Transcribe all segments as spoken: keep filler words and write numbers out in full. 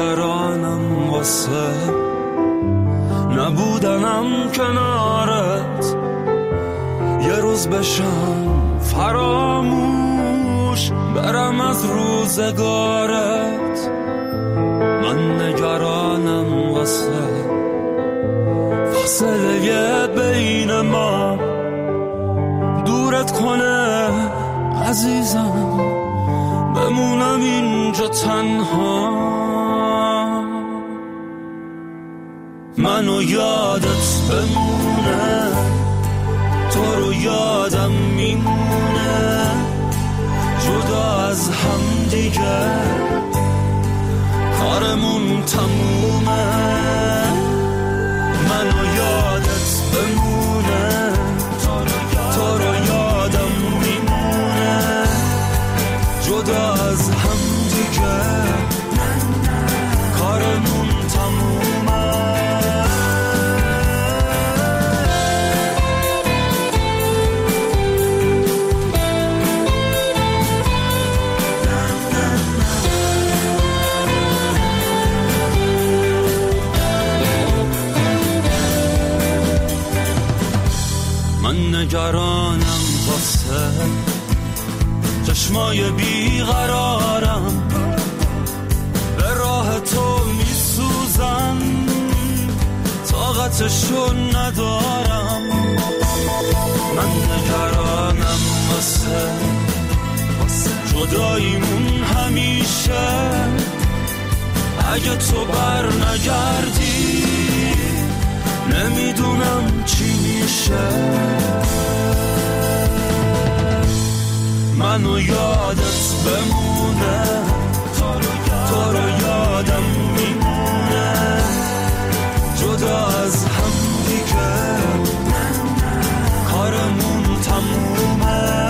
نگرانم واسه نبودنم کنارت، یه روز بشم فراموش برم از روزگارت. من نگرانم واسه فاصله بین ما دورت کنه عزیزم، بمونم اینجا تنها. منو یادت بمونه، تو رو یادم میمونه، جدا از هم دیگه کارمون تمومه. منو یادت بمونه، تو رو یادم میمونه، جدا از هم دیگه کارمون تمومه. من نگرانم واسه چشمای بیقرارم، به راه تو میسوزم، طاقتشو ندارم. من نگرانم واسه جداییمون همیشه، اگه تو بر نگردی نمیدونم چی میشه. منو یادت بمونه، تو رو یادم میمونه، جدا از هم دیگه کارمون تمومه.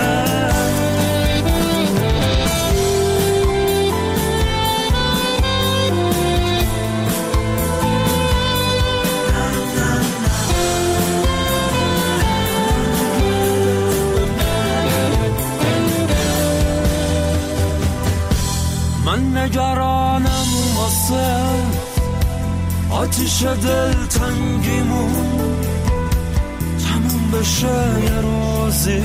من نگرانم واسه آتیش دل تنگیمون تموم بشه یه روزی،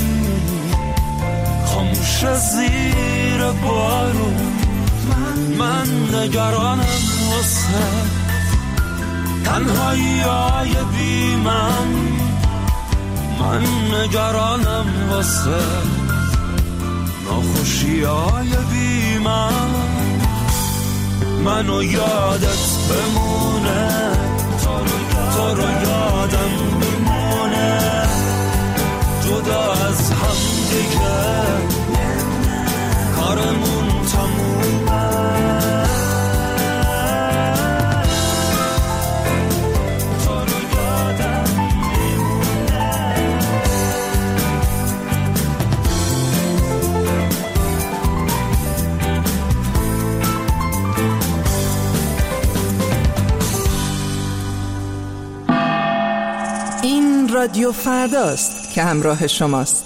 خاموش زیر بارون. من نگرانم واسه تنهایی های بی من، من نگرانم واسه ناخوشی های بی من. منو یادت بمونه، تو رو یادم میمونه، جدا از هم دیگه کارمون تمومه. رادیو فرداست که همراه شماست.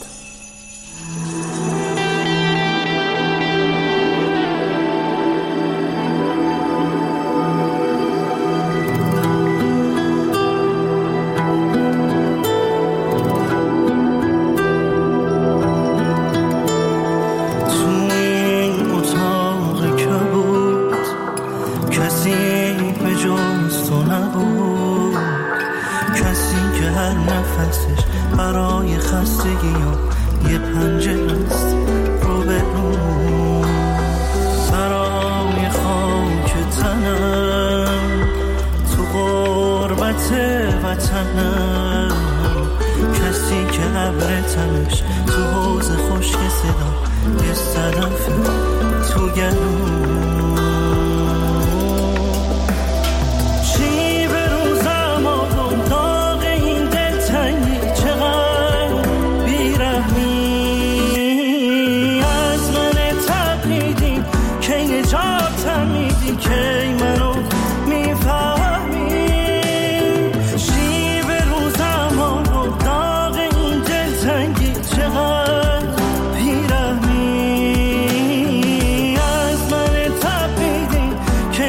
چقدر بیرحمی از من تب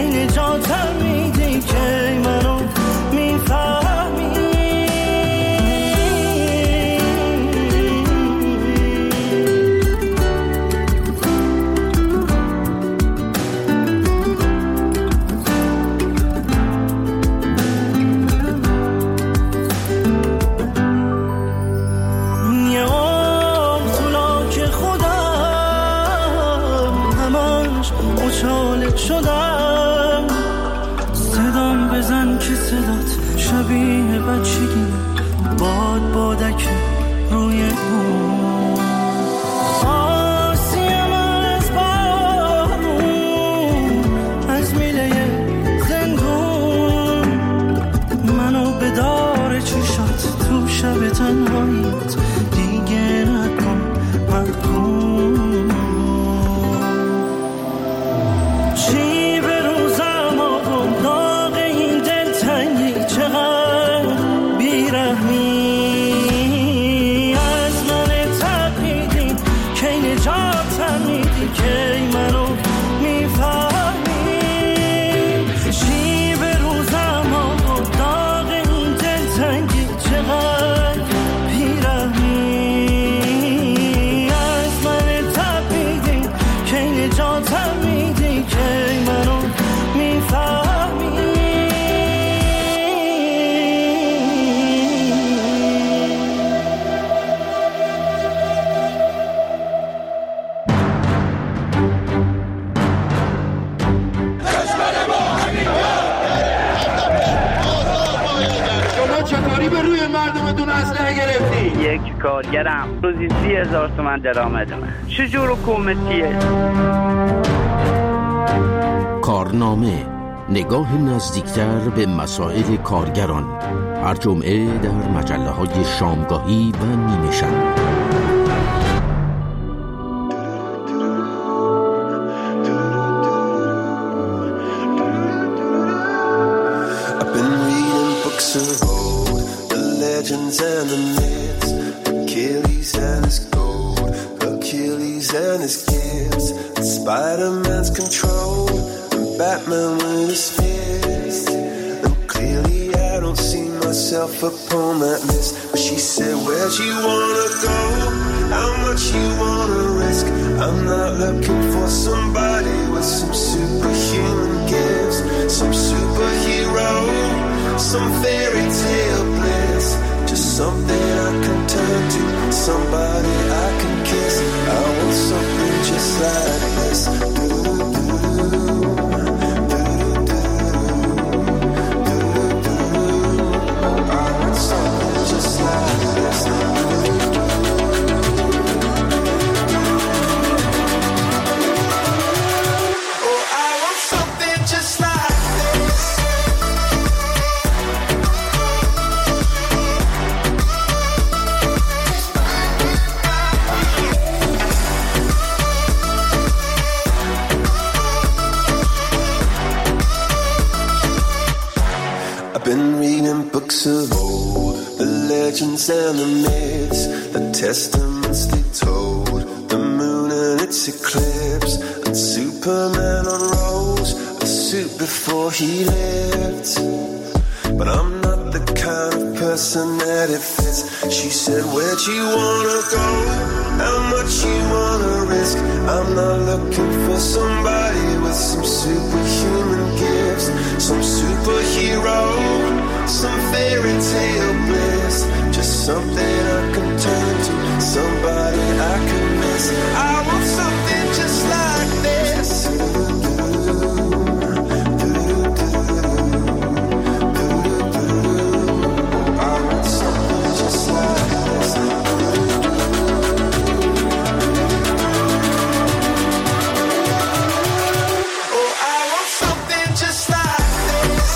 نجاتم میدی که منو میفهمی. شدم صدام بزن که صدات شبیه بچگی باد بادک روی اون آسیم از بارون از میله زندون منو به دار چشات تو شب تنهاییت دیگه نکن محکوم. یک کارگرم روزی سی هزار تومن درآمد من. چجور حکومتیه؟ کارنامه، نگاه نزدیکتر به مسائل کارگران، هر جمعه در مجله های شامگاهی و نیمه شب. And the myths, Achilles and his gold, Achilles and his gifts, and Spider-Man's control, and Batman with his fist. And clearly I don't see myself upon that list. But she said, where'd you wanna go? How much you wanna risk? I'm not looking for somebody with some superhuman gifts, some superhero, some fairy tale bliss. Just something I can turn to, somebody I can kiss. I want something just like this. I want something just like this. Oh, I want something just like this. Been reading books of old, the legends and the myths, the testaments they told, the moon and its eclipse, and Superman unrolls a suit before he lived. But I'm not the kind of person that it fits. She said, where'd you wanna go? How much you wanna risk? I'm not looking for somebody with some superhuman gifts, some superhero, some fairy tale bliss. Just something I can turn to, somebody I can miss. I want something just like this. I want something just like this. Oh, I want something just like this.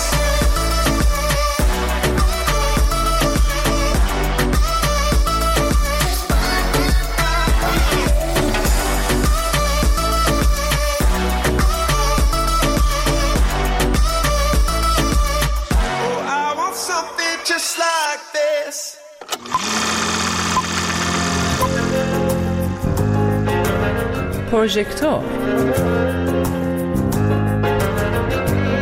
Just like this. پروژکتور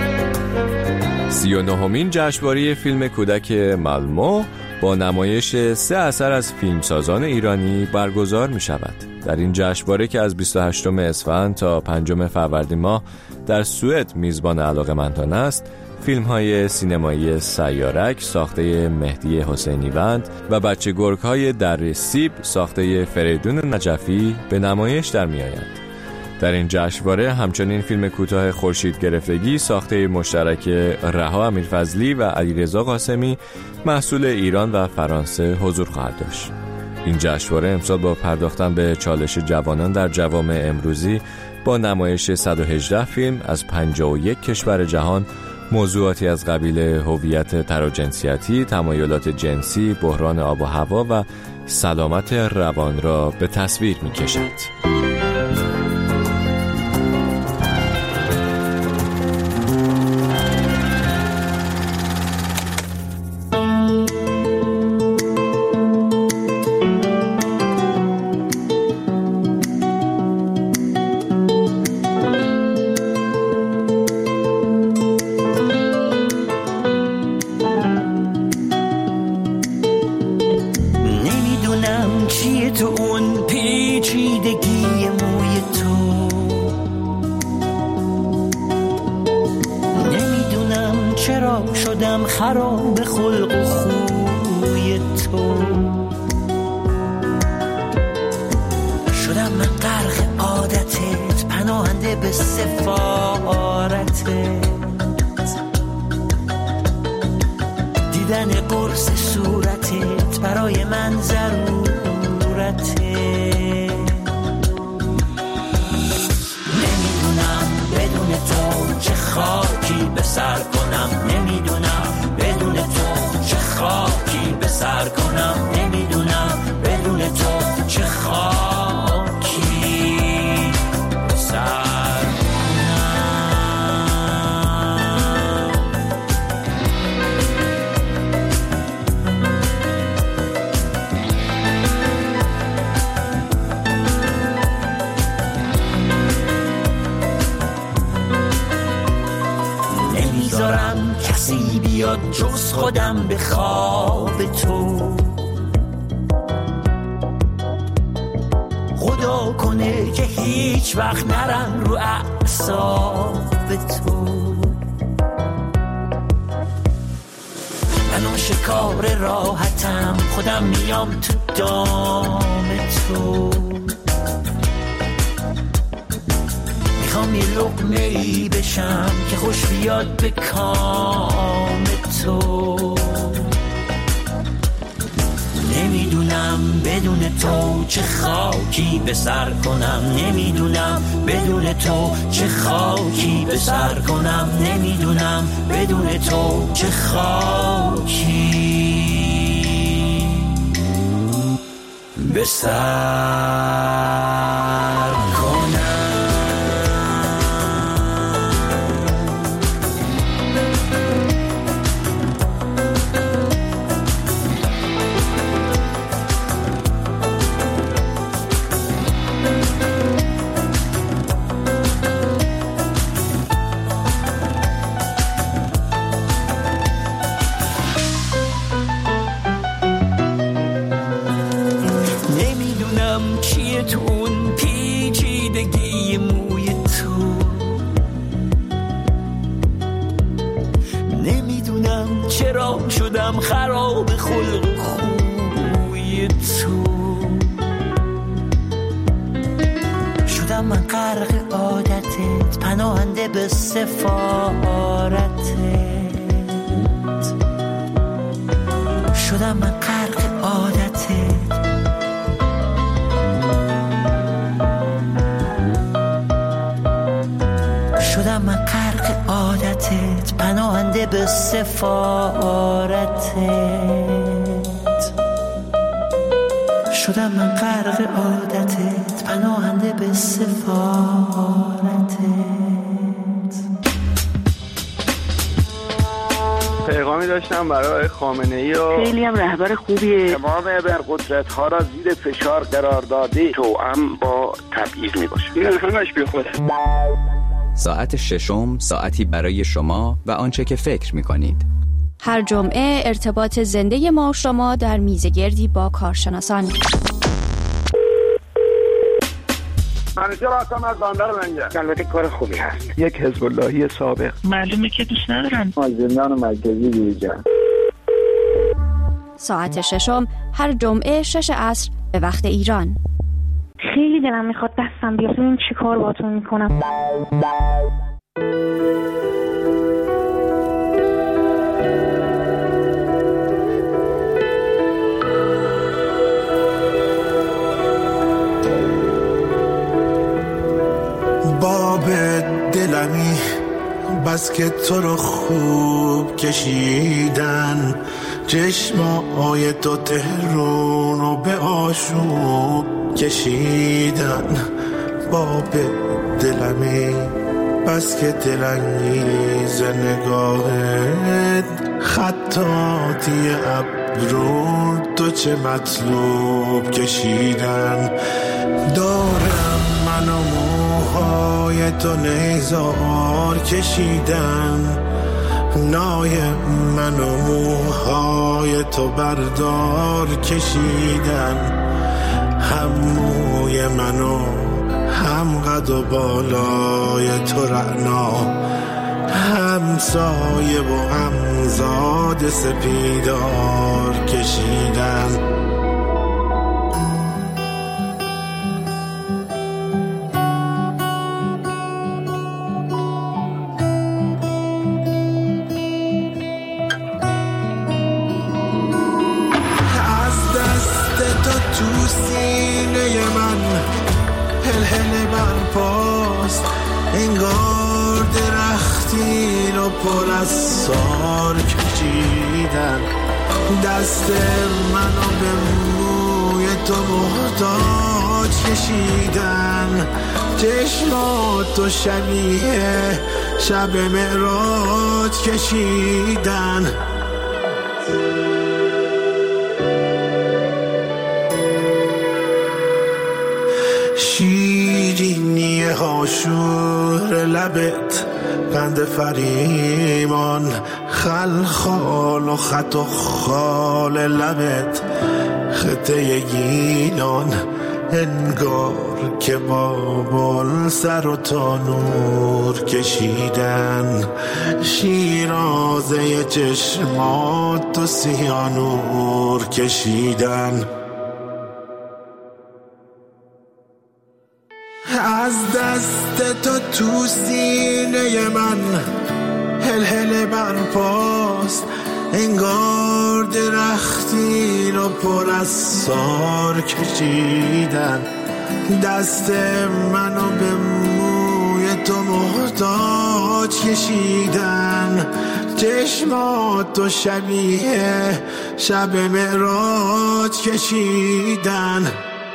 سی و نهمین جشنواره فیلم کودک مالمو با نمایش سه اثر از فیلمسازان ایرانی برگزار می شود. در این جشنواره که از بیست و هشتم اسفند تا پنجم فروردین ماه در سوئد میزبان علاقه‌مندان است، فیلم های سینمایی سیارک ساخته مهدی حسینیوند و بچه گرگ های در سیب ساخته فریدون نجفی به نمایش در می آیند. در این جشنواره همچنین فیلم کوتاه خورشید گرفتگی ساخته مشترک رها امیرفضلی و علیرضا قاسمی محصول ایران و فرانسه حضور خواهد داشت. این جشنواره امسال با پرداختن به چالش جوانان در جوامع امروزی با نمایش صد و هجده فیلم از پنجاه و یک کشور جهان موضوعاتی از قبیل هویت تراجنسیتی، تمایلات جنسی، بحران آب و هوا و سلامت روان را به تصویر می‌کشد. تو اون پیچیدگی موی تو نمیدونم چرا شدم خراب خلق و خوی تو، شدم من غرق عادتت پناهنده به سفارتت، دیدن قرص صورتت برای من ضرورته، نمیدونم بدون تو چه خاکی به سر کنم، نمیدونم بدون تو چه خاکی به سر کنم، نمیدونم بدون تو چه خاکی به سر کسی بیاد جز خودم به خواب تو، خدا کنه که هیچ وقت نرم رو اعصاب تو، من شکار راحتم خودم میام تو دام تو، میخوام یه لقمه‌ای بشم که خوش بیاد به کام تو، نمیدونم بدون تو چه خاکی به سر کنم، نمیدونم بدون تو چه خاکی به سر کنم، نمیدونم بدون تو چه خاکی به سر کنم. تو اون پیچیدگی موی تو نمیدونم چرا شدم خراب خلق خوی تو، شدم من غرق عادتت پناهنده به سفارتت، شدم من غرق عادتت شدم من غرق عادتت پناهنده به سفارتت، شدم من غرق عادتت پناهنده به سفارتت. پیغامی داشتم برای خامنه‌ای و خیلی هم رهبر خوبیه، تمام ابرقدرت ها را زیر فشار قرار داده، توأم با تبعیض می باشه. این همش بی خوده. ساعت ششم ساعتی برای شما و آنچه که فکر می‌کنید. هر جمعه ارتباط زنده ما و شما در میزگردی با کارشناسان. منیجر آسام از باندر منجر. البته کار خوبی هست. یک حزب اللهی سابق. معلومه که دوست ندارن. از زندان مرکزی بیرون. ساعت ششم هر جمعه شش عصر به وقت ایران. خیلی دلم میخواد دستم بیاد ببین چی کار باهاتون میکنم. باب دلمی بس که تو رو خوب کشیدن، چشمای تو تهرون رو به آشوب کشیدن. باب دلمی بس که دلانگیز نگاهت، خطاطی ابرو تو چه مطلوب کشیدن. دارم من و موهای تو نیزار کشیدن، نای من و موهای تو بردار کشیدن. هم موی من و هم قد و بالای تو رعنا، هم سایه و هم زاد سپیدار کشیدن. تو سینه من هل برپاست، انگار درختی رو پر از سار کشیدن. دست منو به موی تو محتاج کشیدن. چشمات تو شبیه شب معراج کشیدن. شیرینی هاشور لبت، قند فریمان، خلخال و خط و خال لبت، خطه گیلان، انگار که بابل سر و تانور کشیدن. شیرازه چشمات و سیانور کشیدن. از دست تو تو سینه من هل هل برپاست، انگار درختی رو پر از سار کشیدن. دست منو به موی تو محتاج کشیدن. چشمات تو شبیه شب معراج کشیدن.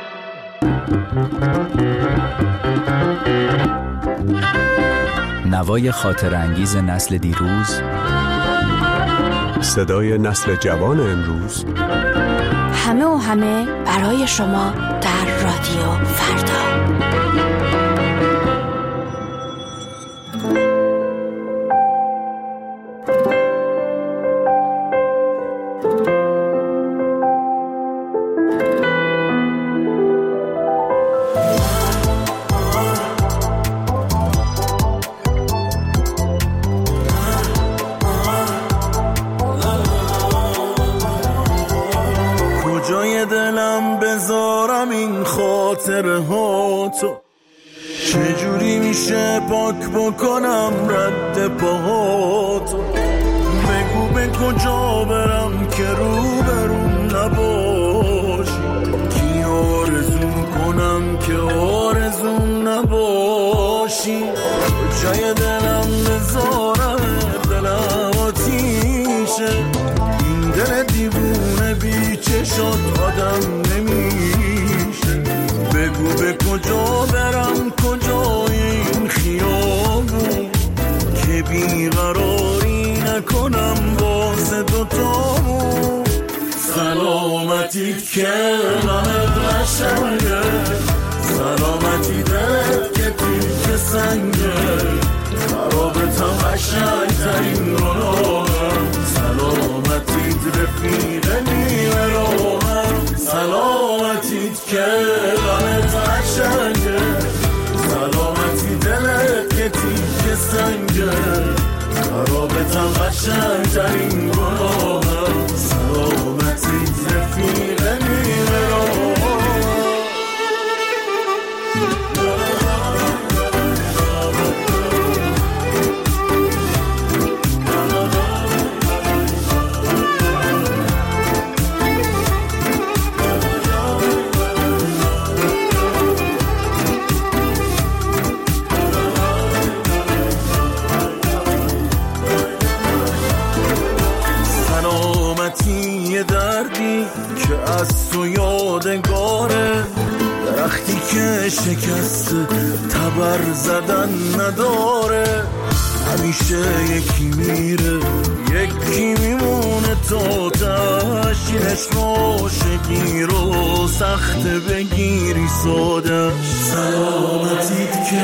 نوای خاطر انگیز نسل دیروز، صدای نسل جوان امروز، همه و همه برای شما در رادیو فردا. جای دلم بذارم این خاطره ها تو، چجوری میشه پاک بکنم رد پاهاتو. بگو به کجا برم که رو برون نباشی، کی آرزو کنم که آرزو نباشی. جای دلم بذارم دلم آتیشه، این دل دیوونه بی چشات آدم نمیشه. بگو به کجا برم کجای این خیابون، که بیقراری نکنم باز دوتامون. سلامتی که غمت قشنگه، سلامتی دلت که تیک سنگه. رابطم قشنگترین گناهم سلامتیت رفیق نیمه راهم سلامتیت که غمت قشنگه سلامتی دلت که تیک سنگه رابطم قشنگترین گناهم سلامتیت رفیق نیمه راهم دردی که از تو یادگاره درختی که شکست تبر زدن نداره همیشه یکی میره یکی میمونه تا تشینش عاشقی رو سخت بگیری ساده سلامتیت که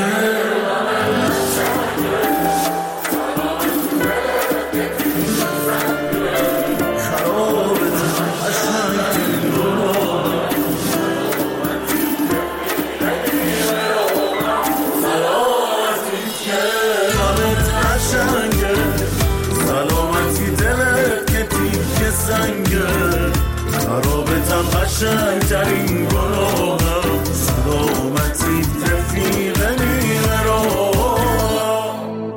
قشنگترین گناهم سلامتیت رفیق نیمه راهم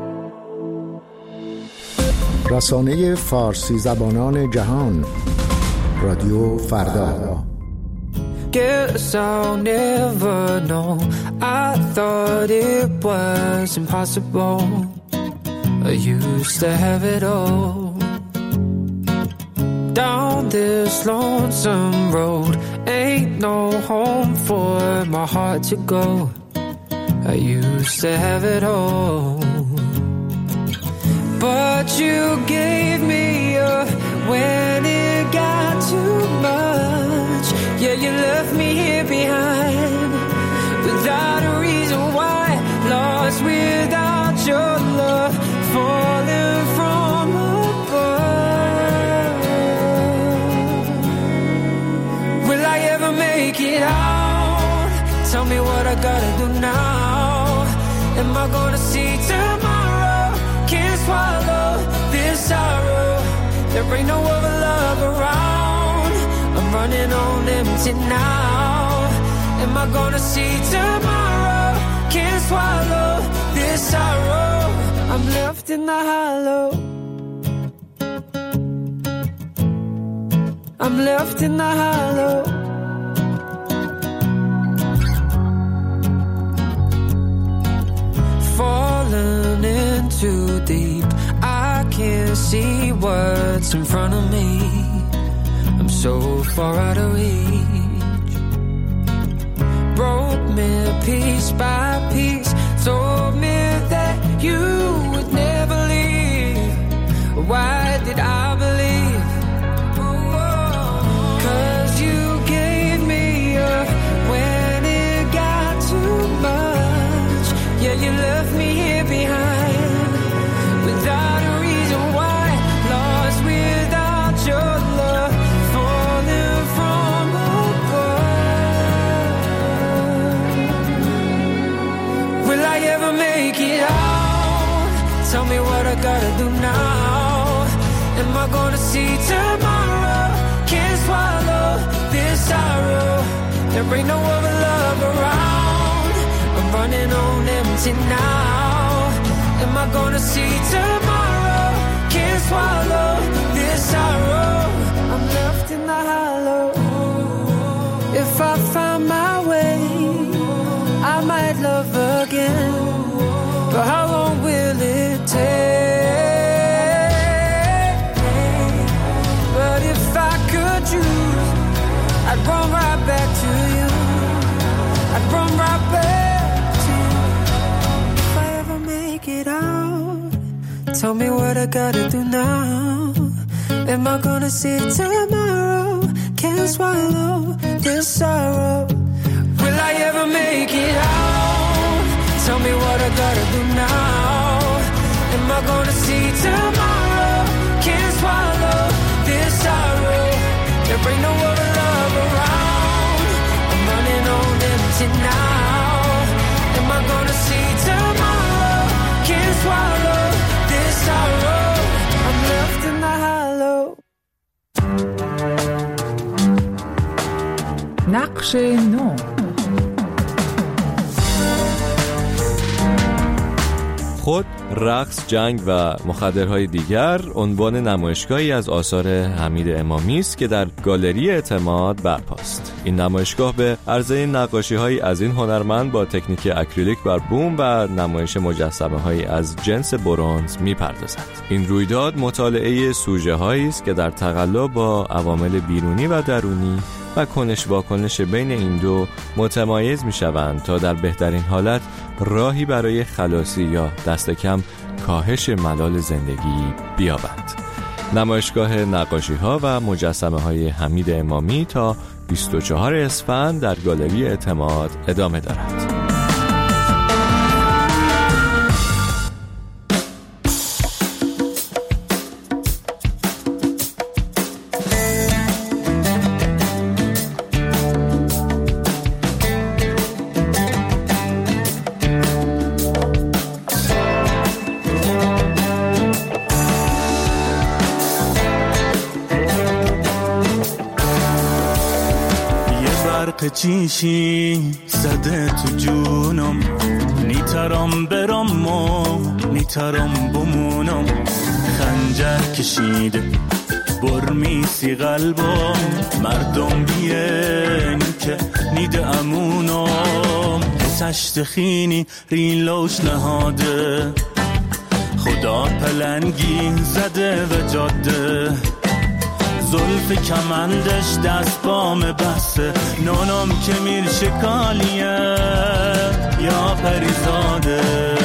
رسانه فارسی زبانان جهان رادیو فردا. Guess I'll never know. I thought it was impossible. I used to have it all. Down this lonesome road, ain't no home for my heart to go. I used to have it all, but you gave me up when it got too much. Yeah, you left me here behind without a reason why. Lost without your love, falling from above. Will I ever make it out? Tell me what I gotta do now. Am I gonna see tomorrow? Can't swallow this sorrow. There ain't no other love around. I'm running on empty now. Am I gonna see tomorrow? Can't swallow this sorrow. I'm left in the hollow. I'm left in the hollow. Falling in too deep, I can't see what's in front of me. I'm so far out of reach. Broke me piece by piece, told me that you would never leave. Why did I believe? Cause you gave me up when it got too much. Yeah, you left me here behind without a reason why. Lost without your love, falling from above. Will I ever make it out? Tell me what I gotta do now. Am I gonna see tomorrow? Can't swallow this sorrow. There ain't no other love around. I'm running on empty now. Am I gonna see tomorrow? Can't swallow this sorrow. I'm left in the hollow. If I find my way, I might love again. But how long will it take? But if I could choose, I'd run right back to you. I'd run right back to you. If I ever make it out, tell me what I gotta do now. Am I gonna see tomorrow? Can't swallow this sorrow. Will I ever make it out? Tell me what I gotta do now. Am I gonna see tomorrow? Can't swallow this sorrow. There ain't no other love around. I'm running on empty now. Am I gonna see tomorrow? Can't swallow this sorrow. I'm left in the hollow. نقش نو. خود، رقص، جنگ و مخدرهای دیگر عنوان نمایشگاهی از آثار حمید امامی است که در گالری اعتماد برپاست. این نمایشگاه به عرضه نقاشی‌هایی از این هنرمند با تکنیک اکریلیک بر بوم و نمایش مجسمه‌هایی از جنس برنز می‌پردازد. این رویداد مطالعه سوژه‌هایی است که در تقلا با عوامل بیرونی و درونی و کنش واکنش بین این دو متمایز می‌شوند تا در بهترین حالت راهی برای خلاصی یا دست کم کاهش ملال زندگی بیابند. نمایشگاه نقاشی‌ها و مجسمه‌های حمید امامی تا بیست و چهارم اسفند در گالری اعتماد ادامه دارد. چیشی زده تو جونم، نیترم برم و نیترم بمونم. خنجر کشیده برمیسی قلبم، مردم بیین که نیده امونم. تشت خینی ریلوش نهاده، خدا پلنگی زده و جاده. زلف کمندش دست بام بسه، نونم که میر شکالیه یا پریزاده.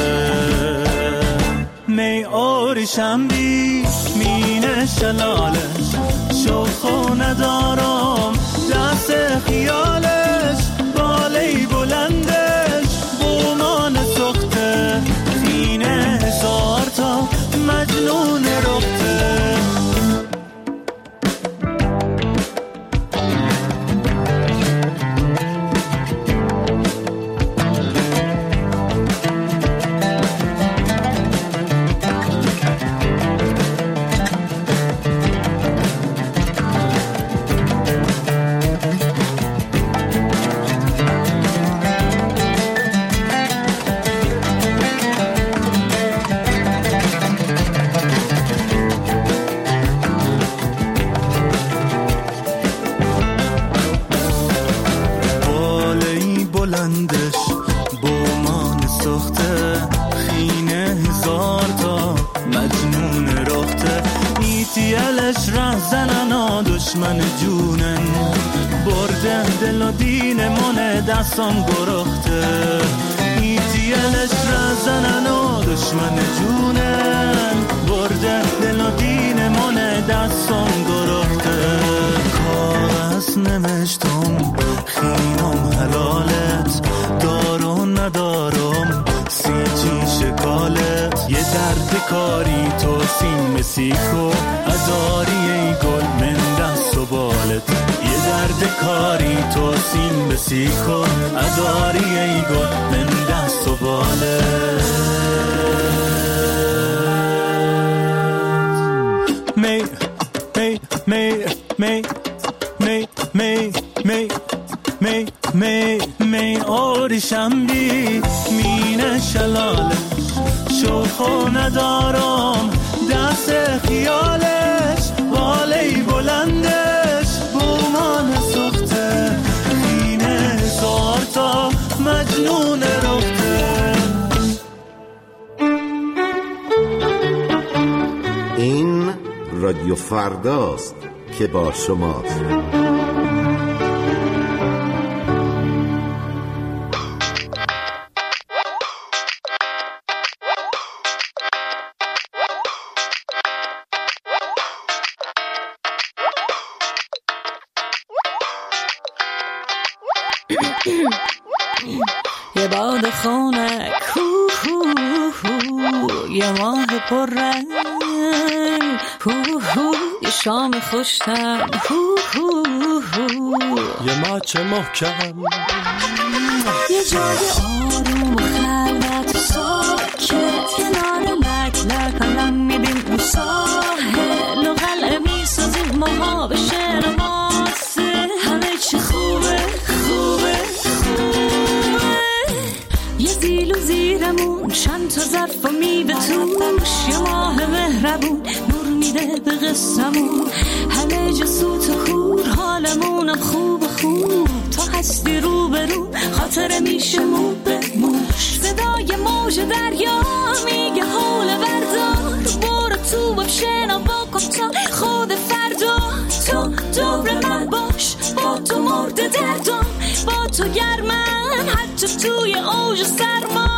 می آرشم بی مینه شلالش، شوخو ندارم دست خیالش. بالی بلندش بومان سخته، خینه هزار تا مجنون رخته. دشمن جونن برده دل و دین من دستم گرخته. ایتیلش رزنن و دشمن جونن برده دل و دین من دستم گرخته. کاغذ نمشتم خینم حلالت، دارو ندارم سی چی شکالت. یه درد کاری تو سیم سیکو ازاری ای گل من دست و بالت. یه درد کاری تو سیم بسیکو ازاری ای گل من دست و بالت. می می می می می می می می می می آریشم بی مینه شلالش، شوخو ندارم دست خیالش. والی بلندش بومان سخته، خینه هزار تا مجنون رخته. این رادیو فرداست که با شماست. یه باد خونه کو کو کو یه ماه پررنگ هو هو یه شام خوشتم هو هو هو یه ماچ محکم یه جای آروم و خلوت و ساکت کنار لک لک قلم میدیم اون ساحل و قلعه میسازیم ماها به شعر ماسه همه چی خوبه خوبه خوبه یه زیل و زیرمون چند تا ظرف و میوه توش یه ماه مهربون نور میده به قصمون همه جا سوت و خور حالمونم خوب خوب تا هستی رو به رو خاطره میشه مو به موش صدای موج دریا میگه حول بردار برو تو باب شنا با تا خود فردا تو دور من باش با تو مرد دردم با تو گرمم حتی توی اوج سرما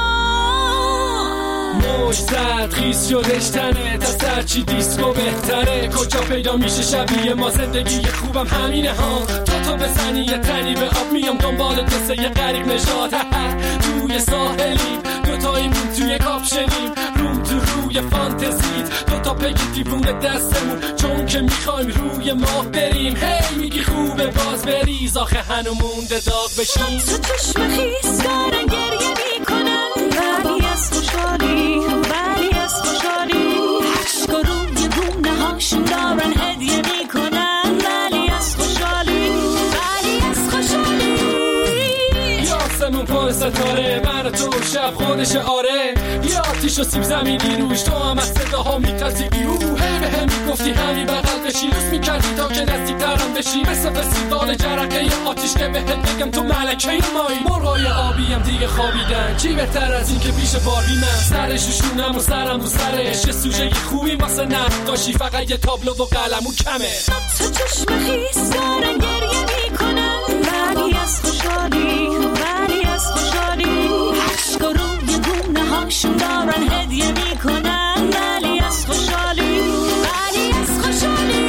موج زد خیز شدش تنه تا سرچی دیسکو بهتره کجا پیدا میشه شبیه ما زندگی خوبم همینه ها تا تو بزنی یه تنی به آب میام دنبال دسته یه غریب نژاد توی ساحلی دوتاییمون توی کاپشنیم رو تو روی فانتزیت دوتا پگی دیوونه دستمون چون که میخوایم روی ماه بریم هی میگی خوبه باز بریز آخه هنو مونده داغ بشیم تو چشم خیس دارن گریه میکنن ولی از خوشحالی ولی از خوشحالی عشق و روی گونه هاشون دارن هدیه میکنن ولی از خوشحالی ولی از خوشحالی یاسمون پر ستاره من تو شب خودش آره یا آتیش و سیب زمینی روش تو هم از صداها میتازی بیرو هی به هم میگفتی همین بغل بشی لوس میکردی تا که نزدیک ترم بشی مثل فستیوال جرقه ی آتیش که بهت بگم تو ملکه مایی مرغای آبیم دیگه خوابیدن چی بهتر از این که پیش باربی من سرش شونم و سرم و سرش یه سوژه خوبی واسه نقاشی فقط یه تابلو و قلم و کمه تو چشم خیس دارن گریه میکنن ولی از خوشحالی ولی از خوشحالی عشق و روی گونه هاشون دارن هدیه میکنن ولی از خوشحالی ولی از خوشحالی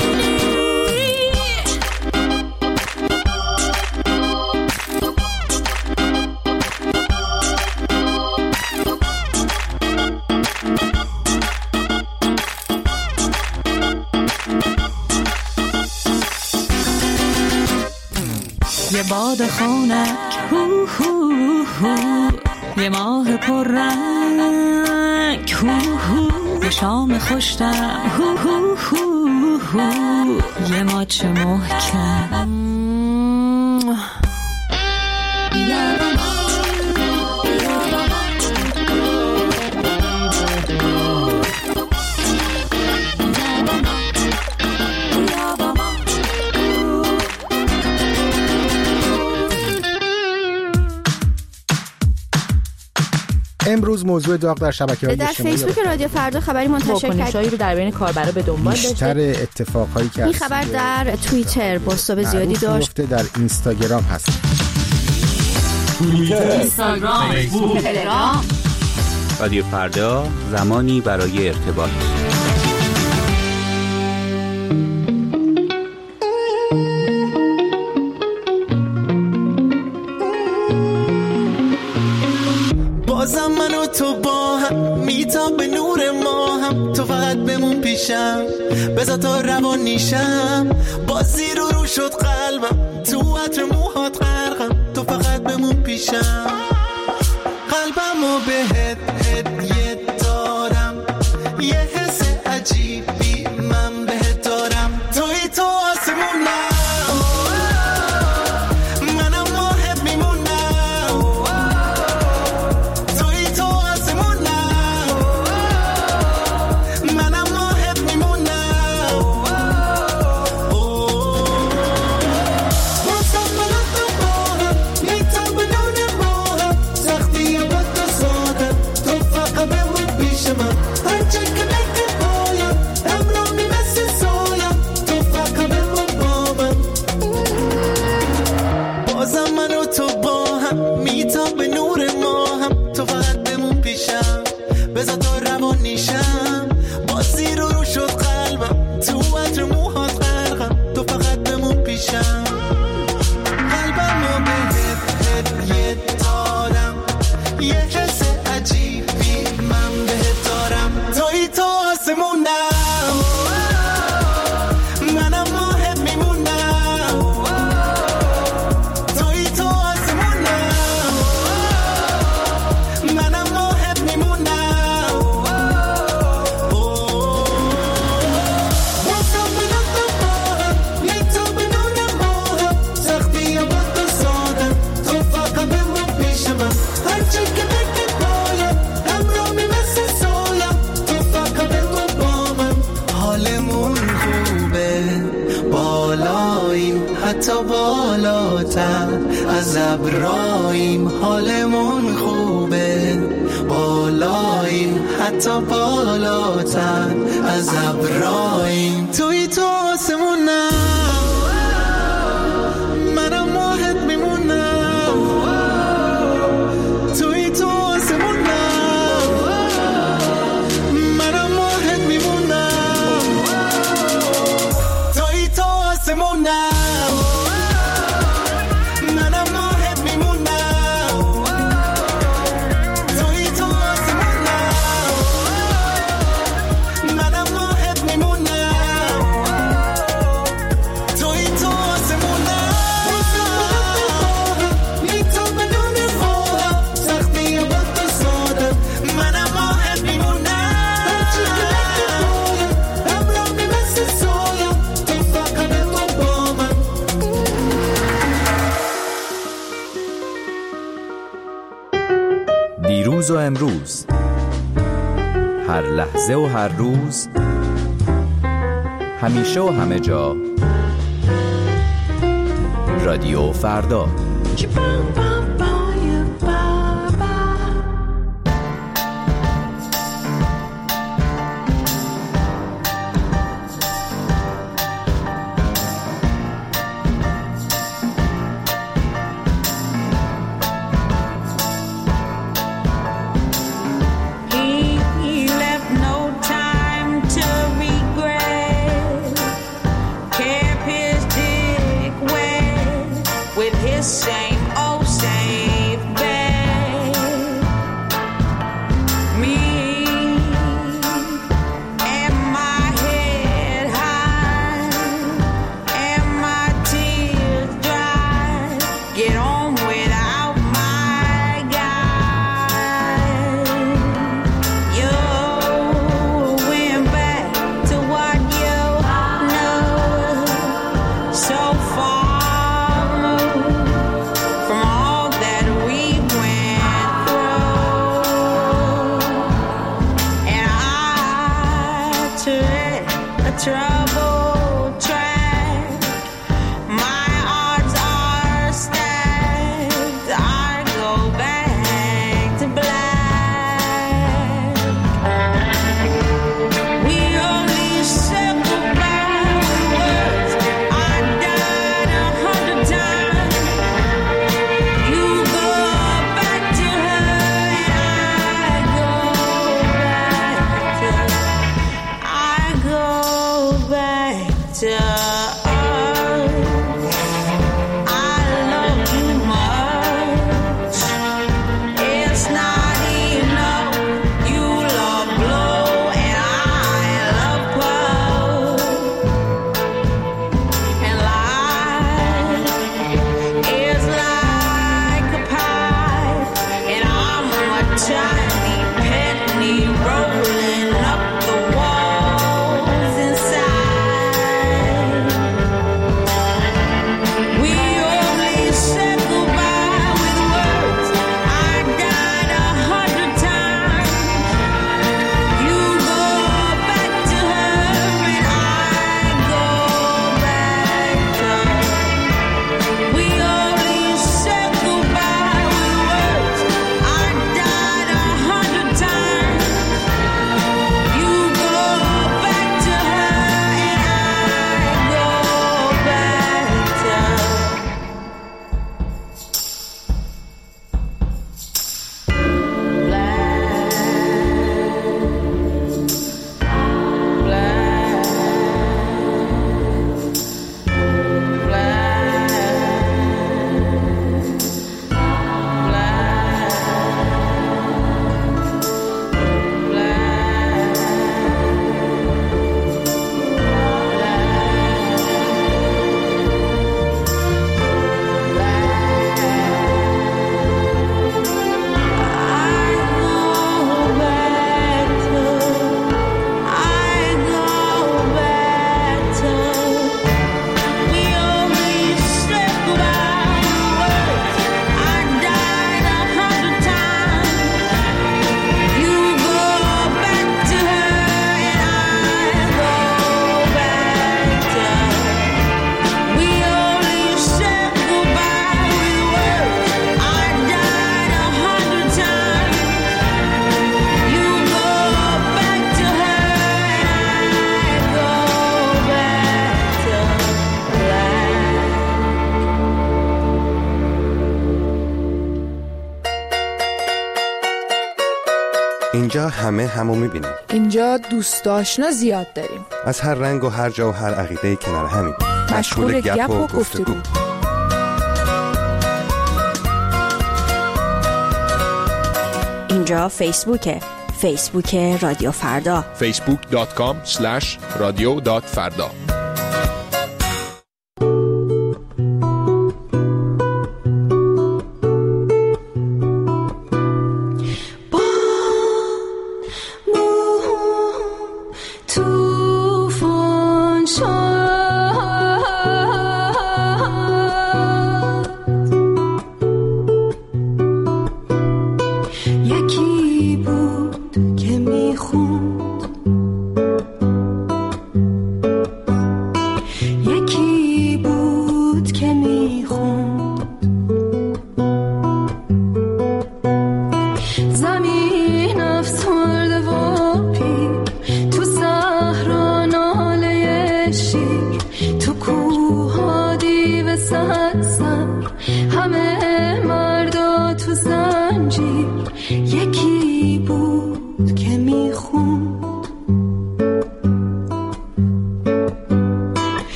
یه باد خونک هو هو هو یه ماه پررنگ هو هو یه شام خوشتم هو هو هو هو یه ماچ محکم امروز موضوع داغ در شبکه‌های اجتماعی در فیسبوک رادیو فردا خبری منتشر کرد رو در بین کاربرا به دنبال داشته. بیشتر اتفاقهایی که این خبر در توییتر باستاب زیادی داشت. در اینستاگرام هست. توییتر، اینستاگرام، فیسبوک، تلگرام. رادیو فردا زمانی برای ارتباط. بازم من و تو با هم میتاب به نور ما هم تو فقط بمون پیشم بذار تا روان نیشم بازی رو رو شد قلبم تو عطر موهات غرقم تو فقط بمون پیشم قلبم و بهت هدیه دارم یه حس عجیبی من بهت دارم توی تو آسمونم حتی بالاتر از ابراییم، حالمون خوبه بالاییم، حتی بالاتر از ابراییم. توی تو آسمونم، منم ماهت میمونم. توی تو آسمونم، منم ماهت میمونم. توی تو آسمونم، دیروز و امروز، هر لحظه و هر روز، همیشه و همه جا، رادیو فردا. Rolling up the walls inside. اینجا همه همو میبینیم. اینجا دوست آشنا زیاد داریم. از هر رنگ و هر جا و هر عقیده کنار همین. مشغول گپ و گفتگو. اینجا فیسبوکه. فیسبوک رادیو فردا. فیسبوک دات کام اسلش رادیو دات فردا.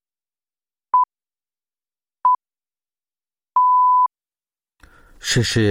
شش